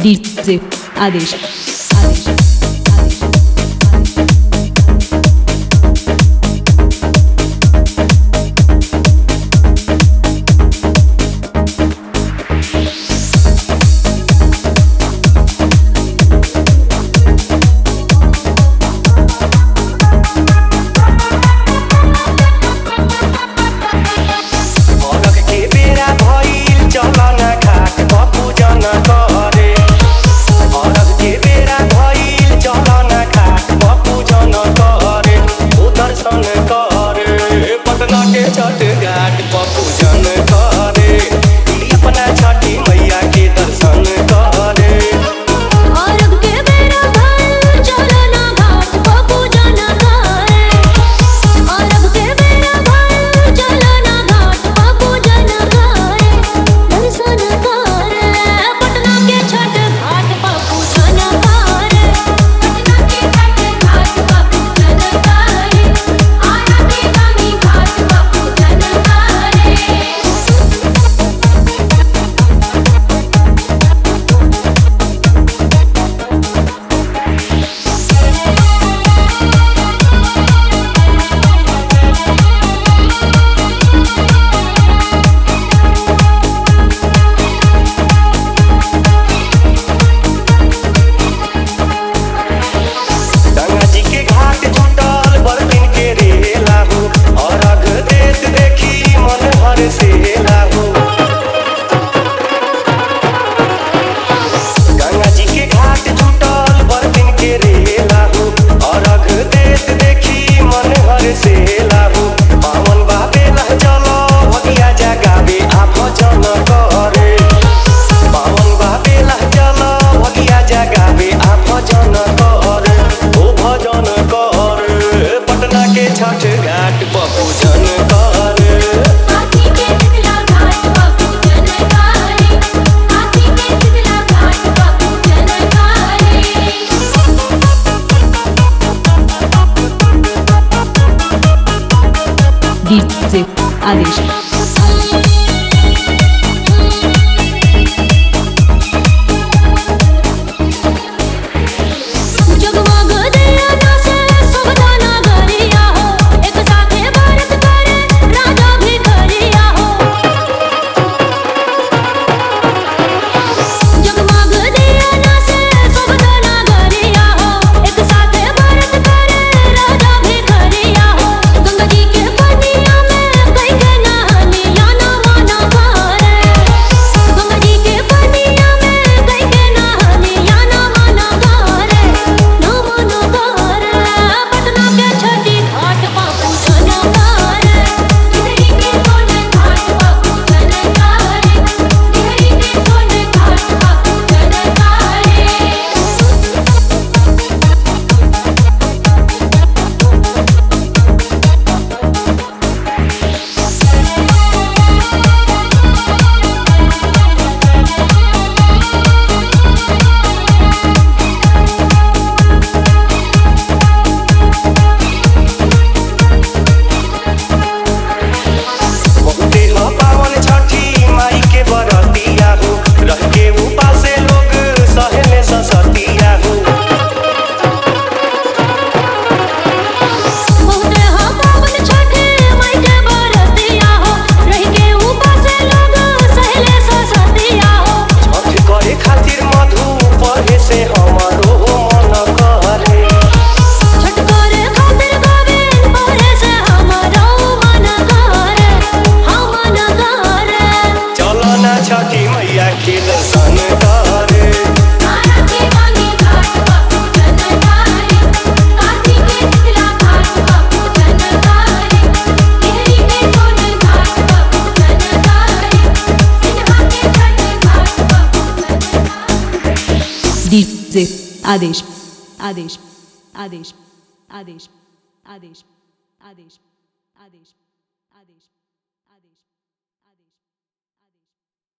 DJ आदेश छठ घाट पर पूजन करे अपना छठी मैया के दर्शन करे। अर्घ के बेरा भइल चलो ना घाट पर पूजन करे। अर्घ के बेरा भइल चलो ना घाट पर पूजन करे। दर्शन करे पटना के छठ घाट पर पूजन करे। पटना के छठ घाट पर पूजन करे। आरा के गानी घाट पर पूजन करे। गंगा जी के घाट छूटल बरतिन के रेला हो और अर्घ देत देखी मन हर्षेला हो। गंगा जी के घाट छूटल बरतिन के रेला हो और अर्घ देत देखी मन हर्षेला हो। पावन बाबेला चलो भगिया जगावे आ भजन करे। पावन बाबेला चलो भगिया जगावे आ भजन करे। ओ भजन करे पटना के छठ घाट पर पूजन करे। हाथी के शीतला घाट पर पूजन करे। हाथी के शीतला घाट पर पूजन करे। DJ आदेश जगमग दिया से सुबदाना गरिया हो। एक साथे भारत करे राजा भी गरिया हो। जगमग दिया से सुबदाना गरिया हो। एक साथे भारत करे राजा भी गरिया हो। गंगा जी के पनिया में कई के नहानिया ना माना करे। गंगा जी के पनिया में कई के नहानिया ना माना करे। ना माना करे पटना के छठी घाट पर पूजन करे। दिहरी के सोने घाट पर पूजन करे। दिहरी के सोने घाट पर पूजन करे। बहुते ह पावन छठी माई के बरतिया हो। रह के उपासे लोग सहेले ससतिया हो। बहुते हो पावन छठी माई के बरतिया हो। रह के उपासे लोग सहेले ससतिया हो। छठ करे खातिर मधु पढ़े से हमारो मन करे। छठ करे खातिर गोविंद पढ़े से हमरो मन करे। हाँ मन करे। चलो ना छठी मैया के दर्शन करे। आरा के गानी घाट पर पूजन करे। हाथी के शीतला घाट पर पूजन करे। दिहरी के सोने घाट पर पूजन करे। सिन्हा के छठ घाट पर पूजन करे। DJ आदेश आदेश आदेश आदेश आदेश आदेश आदेश